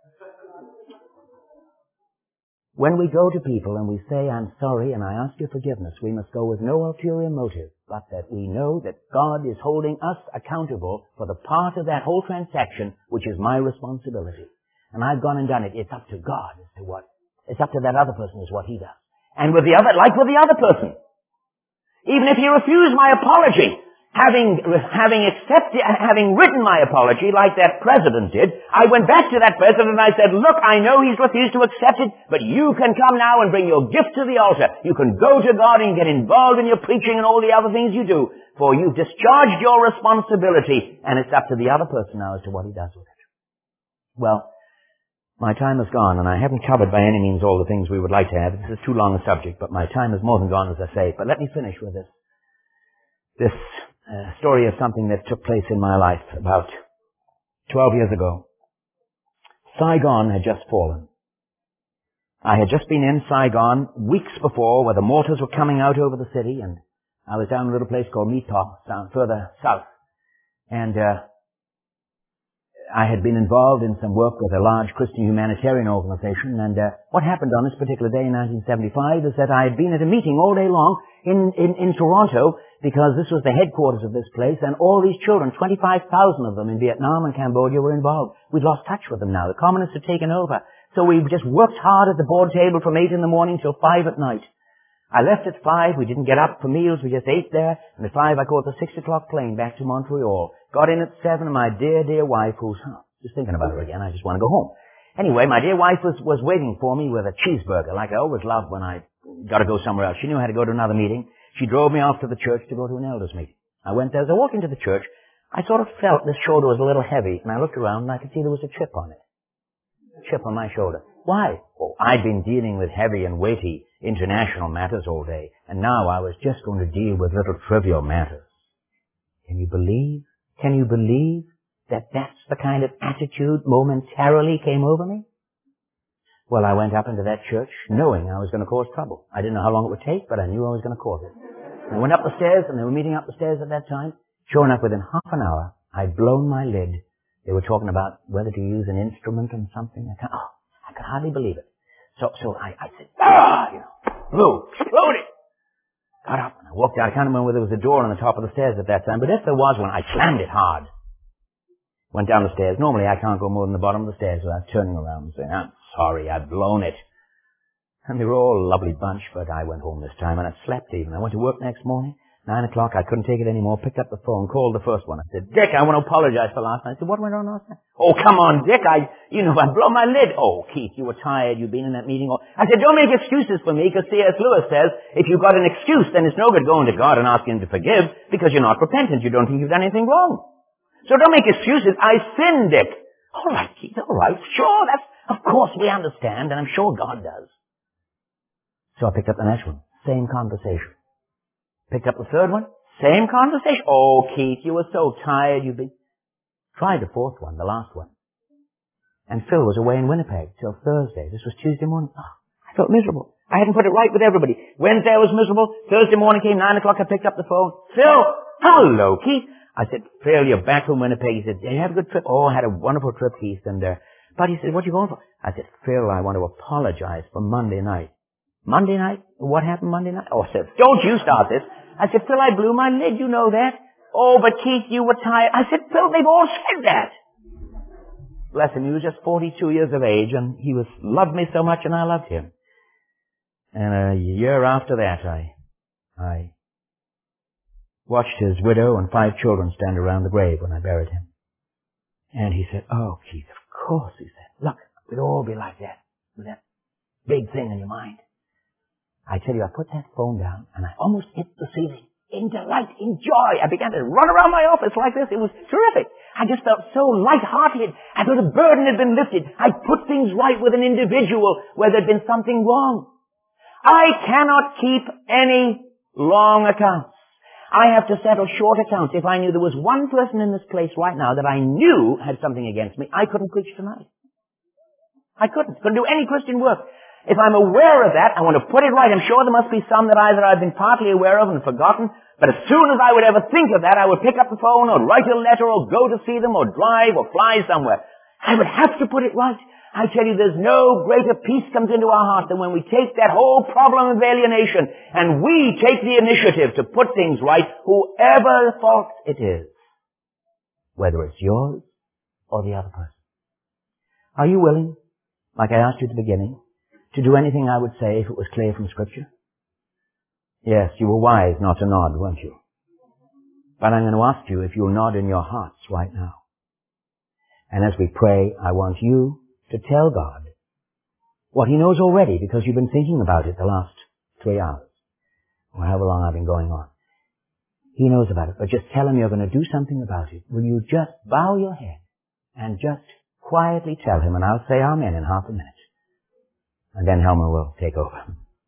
When we go to people and we say, I'm sorry and I ask your forgiveness, we must go with no ulterior motive, but that we know that God is holding us accountable for the part of that whole transaction which is my responsibility. And I've gone and done it. It's up to God as to what, it's up to that other person as what he does. And with the other, like with the other person, even if he refused my apology, having, having accepted, having written my apology like that president did, I went back to that president and I said, look, I know he's refused to accept it, but you can come now and bring your gift to the altar. You can go to God and get involved in your preaching and all the other things you do, for you've discharged your responsibility, and it's up to the other person now as to what he does with it. Well, my time is gone, and I haven't covered by any means all the things we would like to have. This is too long a subject, but my time is more than gone, as I say. But let me finish with this. This uh, story of something that took place in my life about twelve years ago. Saigon had just fallen. I had just been in Saigon weeks before, where the mortars were coming out over the city, and I was down in a little place called Mito, down further south. And uh I had been involved in some work with a large Christian humanitarian organization, and uh, what happened on this particular day in nineteen seventy-five is that I had been at a meeting all day long in, in, in Toronto, because this was the headquarters of this place, and all these children, twenty-five thousand of them in Vietnam and Cambodia, were involved. We'd lost touch with them now. The communists had taken over. So we just worked hard at the board table from eight in the morning till five at night. I left at five. We didn't get up for meals. We just ate there. And at five, I caught the six o'clock plane back to Montreal. Got in at seven, and my dear, dear wife, who's, oh, just thinking about her again, I just want to go home. Anyway, my dear wife was, was waiting for me with a cheeseburger, like I always love when I got to go somewhere else. She knew I had to go to another meeting. She drove me off to the church to go to an elders meeting. I went there. As I walked into the church, I sort of felt this shoulder was a little heavy, and I looked around and I could see there was a chip on it. A chip on my shoulder. Why? Oh, I'd been dealing with heavy and weighty international matters all day, and now I was just going to deal with little trivial matters. Can you believe? Can you believe that that's the kind of attitude momentarily came over me? Well, I went up into that church knowing I was going to cause trouble. I didn't know how long it would take, but I knew I was going to cause it. I went up the stairs, and they were meeting up the stairs at that time. Sure enough, within half an hour, I'd blown my lid. They were talking about whether to use an instrument and something. I, can't, oh, I could hardly believe it. So, so I, I said, ah, you know, blew, exploded. Got up and I walked out. I can't remember whether there was a door on the top of the stairs at that time, but if there was one, I slammed it hard. Went down the stairs. Normally, I can't go more than the bottom of the stairs without turning around and saying, I'm sorry, I've blown it. And they were all a lovely bunch, but I went home this time, and I slept even. I went to work next morning. Nine o'clock, I couldn't take it anymore. Picked up the phone, called the first one. I said, Dick, I want to apologize for last night. I said, what went on last night? Oh, come on, Dick. I, you know, I blown my lid. Oh, Keith, you were tired. You've been in that meeting. I said, don't make excuses for me, because C S Lewis says, if you've got an excuse, then it's no good going to God and asking Him to forgive, because you're not repentant. You don't think you've done anything wrong. So don't make excuses. I sinned, Dick. All right, Keith, all right. Sure, that's, of course we understand, and I'm sure God does. So I picked up the next one. Same conversation. Picked up the third one. Same conversation. Oh, Keith, you were so tired. You've been... Tried the fourth one, the last one. And Phil was away in Winnipeg till Thursday. This was Tuesday morning. Oh, I felt miserable. I hadn't put it right with everybody. Wednesday I was miserable. Thursday morning came, nine o'clock, I picked up the phone. Phil! Hello, Keith. I said, Phil, you're back from Winnipeg. He said, did you have a good trip? Oh, I had a wonderful trip, Keith. And, uh, but he said, what are you going for? I said, Phil, I want to apologize for Monday night. Monday night? What happened Monday night? Oh, I said, don't you start this. I said, Phil, I blew my lid, you know that. Oh, but Keith, you were tired. I said, Phil, they've all said that. Bless him, he was just forty-two years of age, and he was loved me so much, and I loved him. And a year after that, I, I watched his widow and five children stand around the grave when I buried him. And he said, oh, Keith, of course, he said, look, we'd all be like that, with that big thing in your mind. I tell you, I put that phone down, and I almost hit the ceiling. In delight, in joy. I began to run around my office like this. It was terrific. I just felt so light-hearted. I thought a burden had been lifted. I put things right with an individual where there'd been something wrong. I cannot keep any long accounts. I have to settle short accounts. If I knew there was one person in this place right now that I knew had something against me, I couldn't preach tonight. I couldn't. Couldn't do any Christian work. If I'm aware of that, I want to put it right. I'm sure there must be some that either I've been partly aware of and forgotten, but as soon as I would ever think of that, I would pick up the phone or write a letter or go to see them or drive or fly somewhere. I would have to put it right. I tell you, there's no greater peace comes into our heart than when we take that whole problem of alienation and we take the initiative to put things right, whoever fault it is, whether it's yours or the other person. Are you willing, like I asked you at the beginning, to do anything I would say if it was clear from Scripture? Yes, you were wise not to nod, weren't you? But I'm going to ask you if you'll nod in your hearts right now. And as we pray, I want you to tell God what He knows already, because you've been thinking about it the last three hours, or however long I've been going on. He knows about it, but just tell Him you're going to do something about it. Will you just bow your head and just quietly tell Him, and I'll say amen in half a minute. And then Helmer will take over.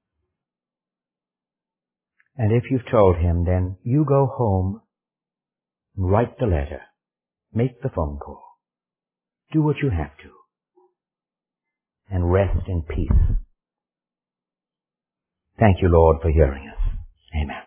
And if you've told Him, then you go home, write the letter, make the phone call, do what you have to, and rest in peace. Thank you, Lord, for hearing us. Amen.